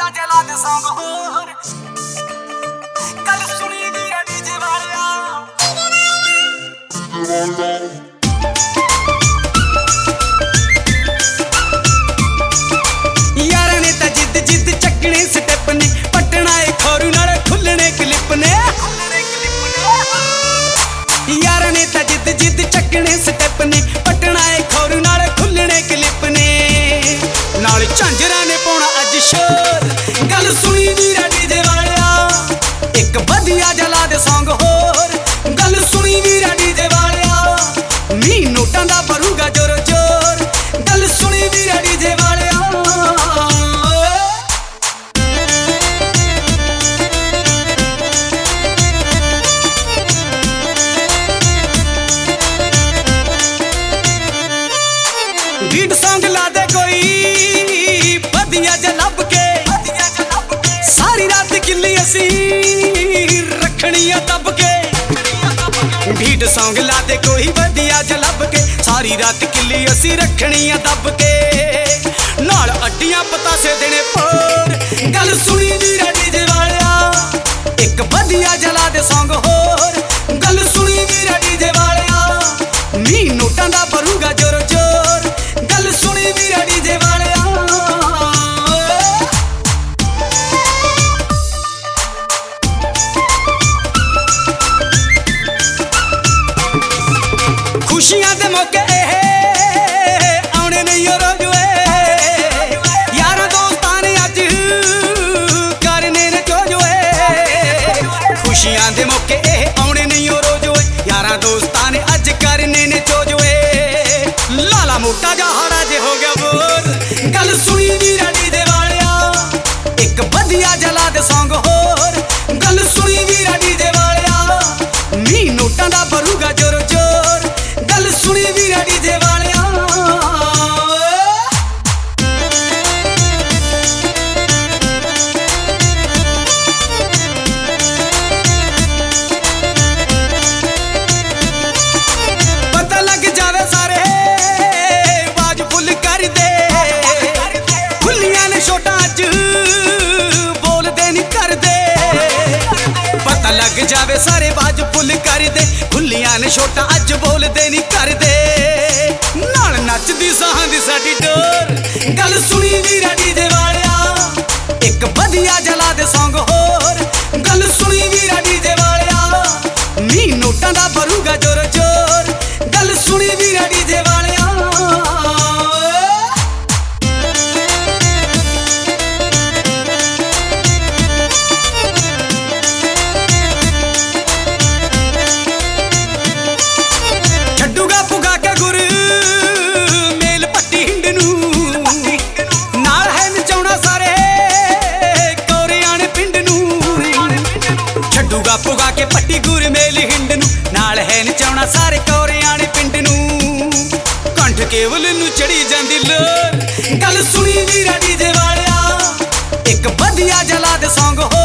ਵਧੀਆ ਜਲਾ ਦੇ ਸੌਂਗ ਹੋਰ ਗੱਲ ਸੁਣੀ ਦੀ ਡੀਜੇ ਵਾਲਿਆ ਯਾਰਾਂ ਨੇ ਤਾਂ ਜਿੱਦ ਚੱਕਣੇ ਸਟੈਪ ਨੇ ਪਟਣਾ ਏ ਖੋਰੂ ਨਾਲ ਖੁੱਲਣੇ ਕਲਿੱਪ ਨੇ ਯਾਰਾਂ ਨੇ ਤਾਂ ਜਿੱਦ ਚੱਕਣੇ ਸਟੈਪ ਨੇ ਪਟਣਾ ਏ ਖੋਰੂ ਨਾਲ ਖੁੱਲਣੇ ਕਲਿੱਪ ਨੇ ਨਾਲ ਝਾਂਜਰਾਂ ਨੇ ਪਾਉਣਾ ਅੱਜ ਸ਼ੋਰ ਗੱਲ ਸੁਣੀ ਵੀਰਾ ਡੀਜੇ ਵਾਲਿਆ ਇੱਕ ਵਧੀਆ ਜਲਾ ਦੇ ਸੌਂਗ ਹੋਰ ਗੱਲ ਸੁਣੀ ਵੀਰਾ ਡੀਜੇ ਵਾਲਿਆ ਮੀਂਹ ਨੋਟਾਂ ਦਾ ਭਰੂਗਾ ਜੋਰ ਜੋਰ ਗੱਲ ਸੁਣੀ ਵੀਰਾ ਡੀਜੇ ਵਾਲਿਆ बीट सॉन्ग ला दे कोई बढ़िया जा लब के सारी रात किल्ली असी रखनी दब के बीट सॉन्ग ला दे कोई बढ़िया जा लब के सारी रात किल्ली असी रखनी दब के नाल अड्डियां पतासे देने पोर गल सुनी वीरा डीजे वालिया एक बढ़िया जला दे सॉन्ग होर गल सुनी वीरा डीजे वालिया मींह नोटां दा भरूगा जोर जोर गल सुनी वीरा डीजे वालिया खुशियां दे मौके आने नहीं रोज यारा दोस्तां ने अज करने ने चोज खुशियां दे मौके आने नहीं रोज यारा दोस्तां ने अज करने ने चोज लाला मोटा जा हाड़ा जे हो गया बोल गल सुनी वीरा डीजे वालिया एक बढ़िया जला दे सॉन्ग होर गल सुनी वीरा डीजे वालिया मींह नोटां दा भरूगा जोर जोर गल सुनी वीरा डीजे वालिया पता लग जावे सारे आवाज फुल कर दे खुलियां ने छोटा अज बोलदे नहीं कर दे पता लग जावे सारे आवाज फुल कर दे खुलियां ने छोटा अज बोलदे नहीं कर दे नाल नचदी साहां दी साडी डोर गल सुनी वीरा डीजे वालिया एक बढ़िया जला दे सॉन्ग होर गल सुनी वीरा डीजे वालिया मींह नोटां दा भरूगा जोर जोर गल सुनी वीरा डीजे वालिया छड्डूगा पुगा के गुर मेल पट्टी हिंड नूं नाल है नचाउणा सारे कौरियां ने पिंड नूं छड्डूगा पुगा के पट्टी गुर मेल हिंड नूं नाल है नचाउणा सारे कौरियां ने पिंड नूं कंठ केवल नूं चढ़ी जांदी लोर गल सुनी वीरा डीजे वालिया एक बढ़िया जला दे सॉन्ग हो